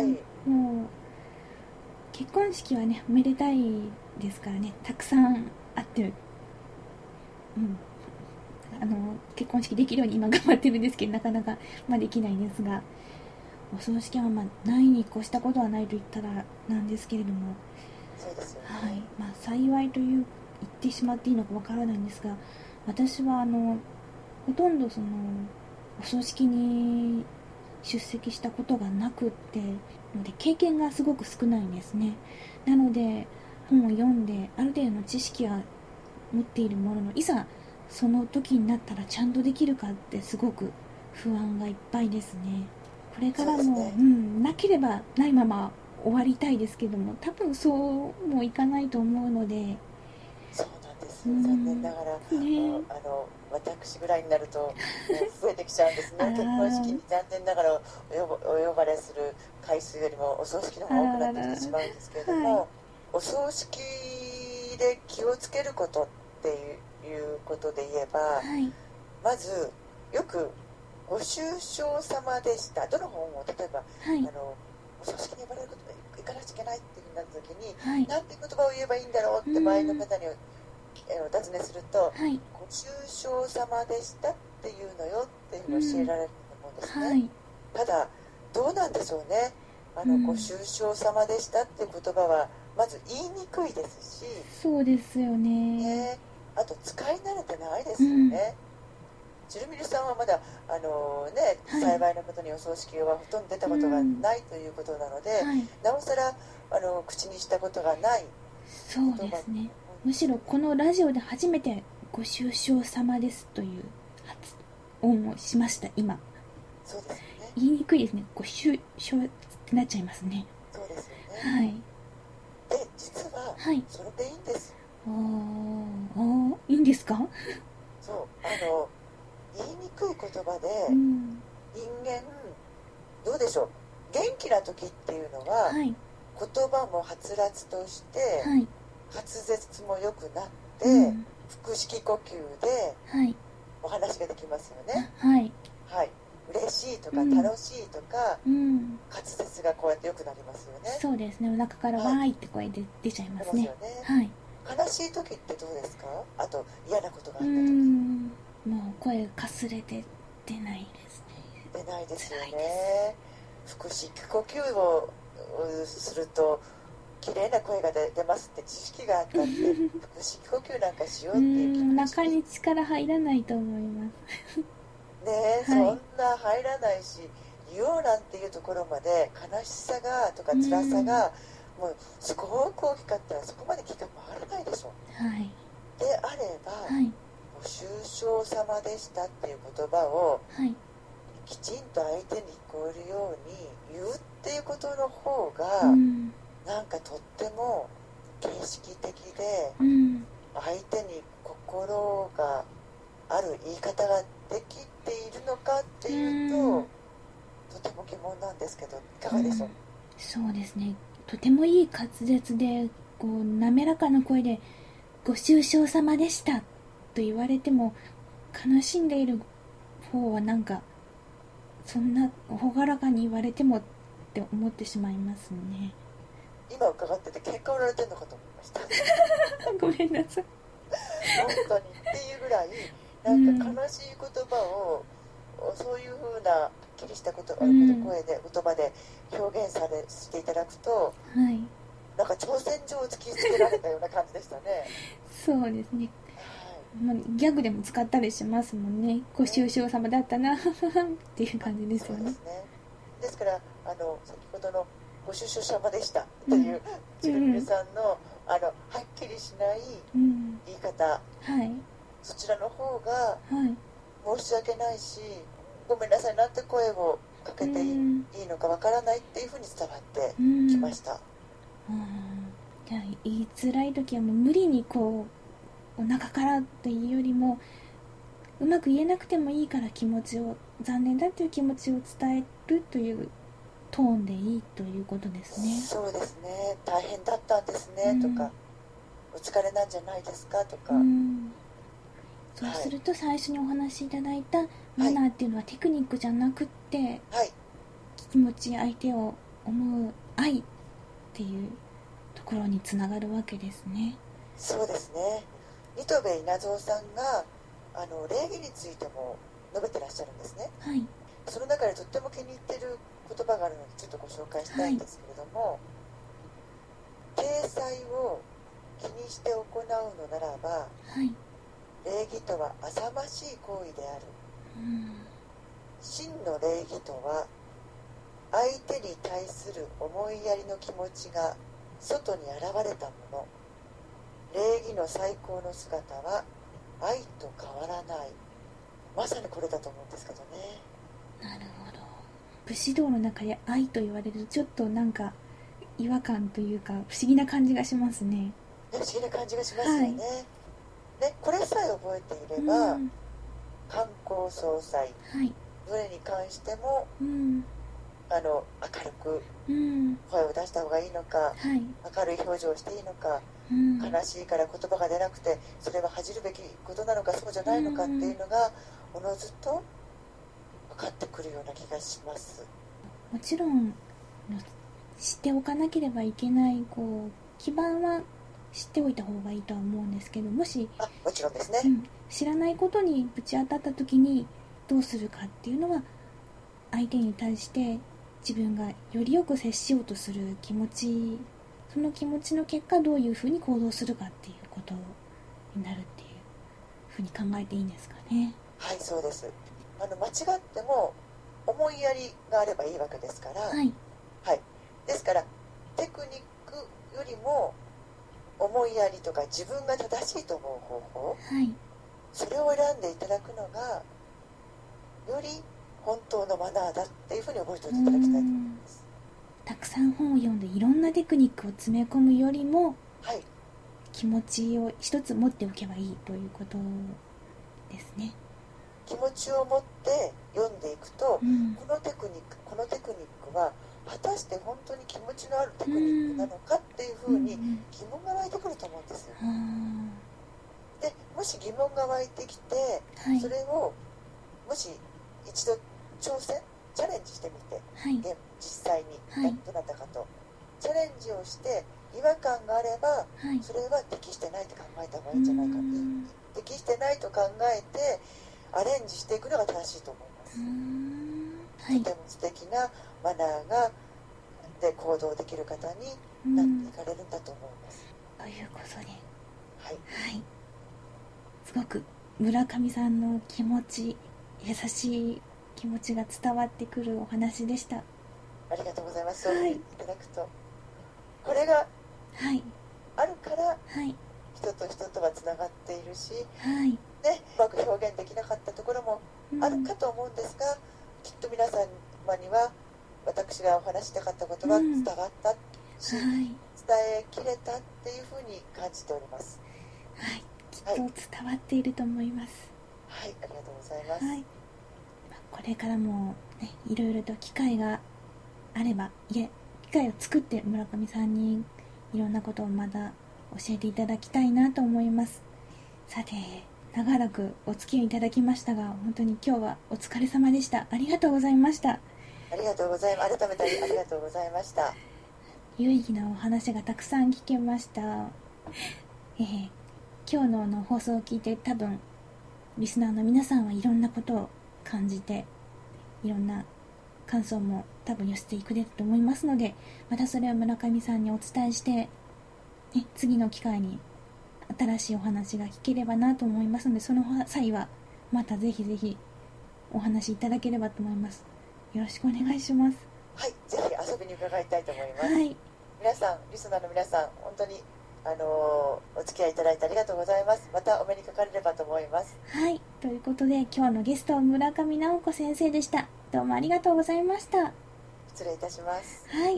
もう結婚式はね、おめでたいですからね、たくさんあってる。うん。あの結婚式できるように今頑張ってるんですけど、なかなか、まあ、できないんですが、お葬式はまあないに越したことはないと言ったらなんですけれども、 そうですよね。 はい、まあ、幸いという言ってしまっていいのかわからないんですが、私はあのほとんどそのお葬式に出席したことがなくってので、経験がすごく少ないんですね。なので本を読んである程度の知識は持っているものの、いざその時になったらちゃんとできるかってすごく不安がいっぱいですね。これからも、ね、うん、なければないまま終わりたいですけども、多分そうもいかないと思うので。 そうなんですよ、残念ながら、ね、あの私ぐらいになると増えてきちゃうんですね。結婚式に残念ながらお呼ばれする回数よりもお葬式の方が多くなってきてしまうんですけれども、はい、お葬式で気をつけることっていうことで言えば、はい、まずよくご愁傷様でした、どの本を例えば、はい、あのお葬式に呼ばれることで行かなきゃいけないっていうなった時に、はい、なんて言葉を言えばいいんだろうって周りの方にお尋ねすると、はい、ご愁傷様でしたっていうのよっていうのを教えられると思うんですね、はい、ただどうなんでしょうね。あの、うん、ご愁傷様でしたっていう言葉はまず言いにくいですし、 そうですよ ね, ねあと使い慣れてないですよね、うん、チルミルさんはまだあの、ね、幸いなことにお葬式はほとんど出たことがないということなので、うんはい、なおさらあの口にしたことがない。 そうですね、むしろこのラジオで初めてご愁傷様ですという発音をしました今。 そうですよね、 言いにくいですね、ご愁傷ってなっちゃいますね。 そうですよね、 はい、 で実はそれでいいんです、 はい、ああいいんですか。 そうあの言いにくい言葉で、うん、人間どうでしょう、元気な時っていうのは、はい、言葉もはつらつとして、はい、滑舌も良くなって、うん、腹式呼吸でお話ができますよね、 はいはい、嬉しいとか楽しいとか、うん、滑舌がこうやって良くなりますよね。 そうですね、お腹からわーいって声で出ちゃいますね、 はい、悲しい時ってどうですか。あと嫌なことがあった時、 うんもう声かすれて出ないですね。 出ないですよね。腹式呼吸をすると綺麗な声が出ますって知識があったって腹式呼吸なんかしようっていう気持ち、 中に力入らないと思いますねえ、はい、そんな入らないし、言おうなんていうところまで悲しさがとか辛さがもうすごく大きかったらそこまで気が回らないでしょ、 はい、 であれば、はい、ご愁傷様でしたっていう言葉を、はい、きちんと相手に聞こえるように言うっていうことの方が、うん、なんかとっても形式的で、うん、相手に心がある言い方ができているのかっていうと、うん、とても疑問なんですけど、いかがでしょう、うん、 そうですね、とてもいい滑舌でこう滑らかな声でご愁傷様でしたと言われても、悲しんでいる方はなんかそんな朗らかに言われてもって思ってしまいますね。 今伺ってて喧嘩売られてるのかと思いましたごめんなさい本当にっていうぐらいなんか悲しい言葉を、うん、そういう風なはっきりしたこと、うん、声で言葉で表現されしていただくと、はい、なんか挑戦状を突きつけられたような感じでしたねそうですね、はい、ギャグでも使ったりしますもんね。ご愁傷様だったなっていう感じですよね。 そうですね。 ですからあの先ほどのご出所様でしたというちるみるさんの、うん、あのはっきりしない言い方、 うんはい、 そちらの方が申し訳ないし、ごめんなさいなんて声をかけていい、うん、いいのかわからないっていうふうに伝わってきました、 うんうん、じゃあ言いづらい時はもう無理にこうお腹からというよりもうまく言えなくてもいいから気持ちを残念だという気持ちを伝えるというトーンでいいということですね。 そうですね。大変だったんですね、うん、とかお疲れなんじゃないですかとか、 うん、そうすると最初にお話しいただいたマナーっていうのはテクニックじゃなくって、 はい、 気持ち相手を思う愛っていうところにつながるわけですね。 そうですね。新渡戸稲造さんがあの礼儀についても述べてらっしゃるんですね、 はい、 その中でとっても気に入ってる言葉があるのでちょっとご紹介したいんですけれども、体裁を気にして行うのならば、 はい、 礼儀とは浅ましい行為である、 うん、 真の礼儀とは相手に対する思いやりの気持ちが外に現れたもの。礼儀の最高の姿は愛と変わらない。まさにこれだと思うんですけどね。 なるほど。武士道の中で愛と言われるとちょっとなんか違和感というか不思議な感じがしますね。 不思議な感じがしますよね、はい、でこれさえ覚えていれば、うん、冠婚葬祭、 はい、 どれに関しても、 うん、 あの明るく声を出した方がいいのか、 はい、 明るい表情をしていいのか、 うん、 悲しいから言葉が出なくてそれは恥じるべきことなのかそうじゃないのかっていうのがおのずと分かってくるような気がします。 もちろん知っておかなければいけないこう基盤は知っておいた方がいいとは思うんですけど、もしあもちろんですね、 うん、知らないことにぶち当たった時にどうするかっていうのは相手に対して自分がよりよく接しようとする気持ち、その気持ちの結果どういうふうに行動するかっていうことになるっていうふうに考えていいんですかね。 はい、そうです。あの間違っても思いやりがあればいいわけですから、 はい、 はい、ですからテクニックよりも思いやりとか自分が正しいと思う方法、 はい、 それを選んでいただくのがより本当のマナーだっていうふうに覚えておいていただきたいと思います。 たくさん本を読んでいろんなテクニックを詰め込むよりも、 はい、 気持ちを一つ持っておけばいいということですね。 気持ちを持って読んでいくと、 うん、 このテクニックこのテクニックは果たして本当に気持ちのあるテクニックなのかっていうふうに疑問が湧いてくると思うんですよ、 うん、 でもし疑問が湧いてきて、 はい、 それをもし一度挑戦チャレンジしてみて、 はい、 で実際にどなたかと、 はい、 チャレンジをして違和感があれば、 はい、 それは適してないと考えた方がいいんじゃないか、適してないと考えてアレンジしていくのが正しいと思います。 うーん、はい、 とても素敵なマナーがで行動できる方になっていかれるんだと思います。 ということで、 はい、 はい、すごく村上さんの気持ち、優しい気持ちが伝わってくるお話でした。 ありがとうございます。そう言っていただくと、これがあるから、 はい、 人と人とはつながっているし、 はい、 ね、うまく表現できなかったところもあるかと思うんですが、うん、きっと皆様には私がお話したかったことは伝わったし、うん、はい、伝えきれたっていうふうに感じております。 はい、きっと伝わっていると思います。 はい、ありがとうございます。 はい、これからも、ね、いろいろと機会があれば、いえ、機会を作って村上さんにいろんなことをまた教えていただきたいなと思います。さて、長らくお付き合いいただきましたが、本当に今日はお疲れ様でした。ありがとうございました。 ありがとうございます。改めてありがとうございました。 有意義なお話がたくさん聞けました。えー、今日のの放送を聞いて多分リスナーの皆さんはいろんなことを感じて、いろんな感想も多分寄せてくれると思いますので、またそれを村上さんにお伝えして、ね、次の機会に新しいお話が聞ければなと思いますので、その際はまたぜひぜひお話いただければと思います。よろしくお願いします。 はい、ぜひ遊びに伺いたいと思います、 はい、 皆さん、リスナーの皆さん、本当にあのー、お付き合いいただいてありがとうございます。またお目にかかれればと思います。 はい、ということで今日のゲストは村上直子先生でした。どうもありがとうございました。 失礼いたします。 はい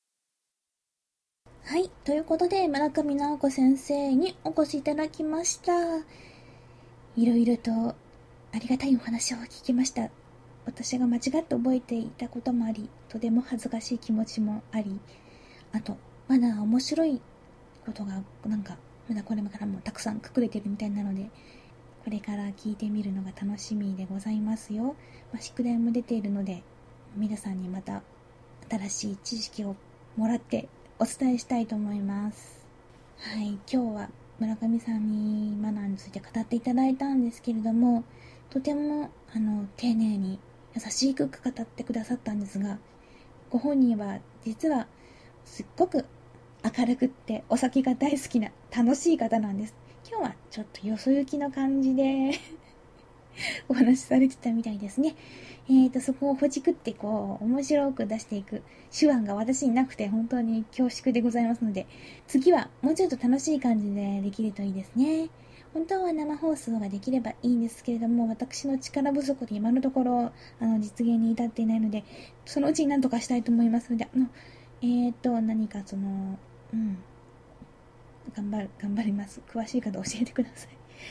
はい、ということで村上直子先生にお越しいただきました。いろいろとありがたいお話を聞きました。私が間違って覚えていたこともあり、とても恥ずかしい気持ちもあり、あとまだ面白いことがなんかまだこれからもたくさん隠れてるみたいなので、これから聞いてみるのが楽しみでございますよ。まあ、宿題も出ているので、皆さんにまた新しい知識をもらってお伝えしたいと思います。はい、今日は村上さんにマナーについて語っていただいたんですけれども、とてもあの丁寧に優しく語ってくださったんですが、ご本人は実はすっごく明るくってお酒が大好きな楽しい方なんです。今日はちょっとよそ行きの感じでお話しされてたみたいですね。えーと、そこをほじくってこう面白く出していく手腕が私になくて本当に恐縮でございますので、次はもうちょっと楽しい感じでできるといいですね。本当は生放送ができればいいんですけれども、私の力不足で今のところあの実現に至っていないので、そのうちに何とかしたいと思いますので、あのえーと何かそのうん頑張る頑張ります。詳しい方教えてください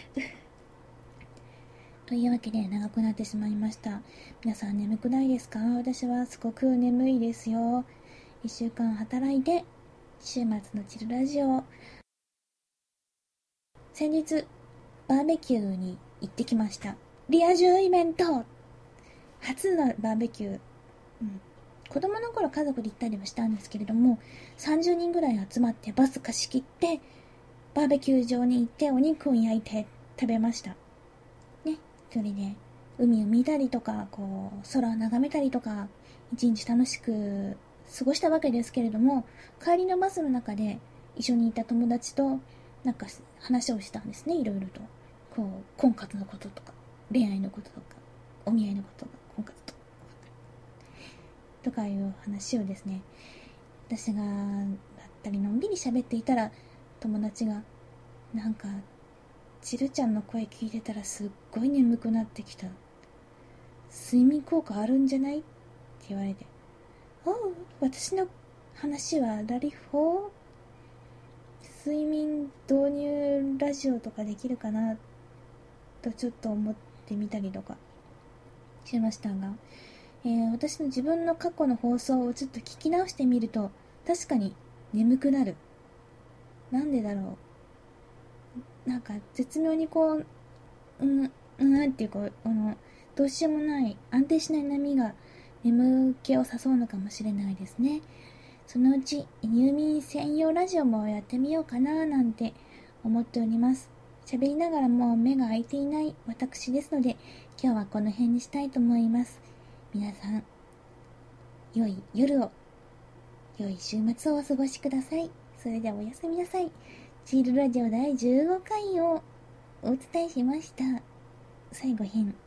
というわけで長くなってしまいました。皆さん眠くないですか？私はすごく眠いですよ。いっしゅうかん働いて週末のチルラジオ。先日バーベキューに行ってきました。リア充イベント初のバーベキュー、うん、子供の頃家族で行ったりはしたんですけれども、さんじゅうにんぐらい集まってバス貸し切ってバーベキュー場に行ってお肉を焼いて食べましたね。それで海を見たりとかこう空を眺めたりとか一日楽しく過ごしたわけですけれども、帰りのバスの中で一緒にいた友達となんか話をしたんですね。いろいろとこう婚活のこととか恋愛のこととかお見合いのこととか婚活とかとかいう話をですね、私がだったりのんびり喋っていたら、友達がなんかチルちゃんの声聞いてたらすっごい眠くなってきた、睡眠効果あるんじゃない？って言われて、おう、私の話はラリフォー睡眠導入ラジオとかできるかなとちょっと思ってみたりとかしましたが、えー、私の自分の過去の放送をちょっと聞き直してみると確かに眠くなる。なんでだろう、なんか絶妙にこううんうんっていうか、あのどうしようもない安定しない波が眠気を誘うのかもしれないですね。そのうち入眠専用ラジオもやってみようかななんて思っております。喋りながらも目が開いていない私ですので、今日はこの辺にしたいと思います。皆さん良い夜を、良い週末をお過ごしください。それではおやすみなさい。チールラジオだいじゅうごかいをお伝えしました。最後編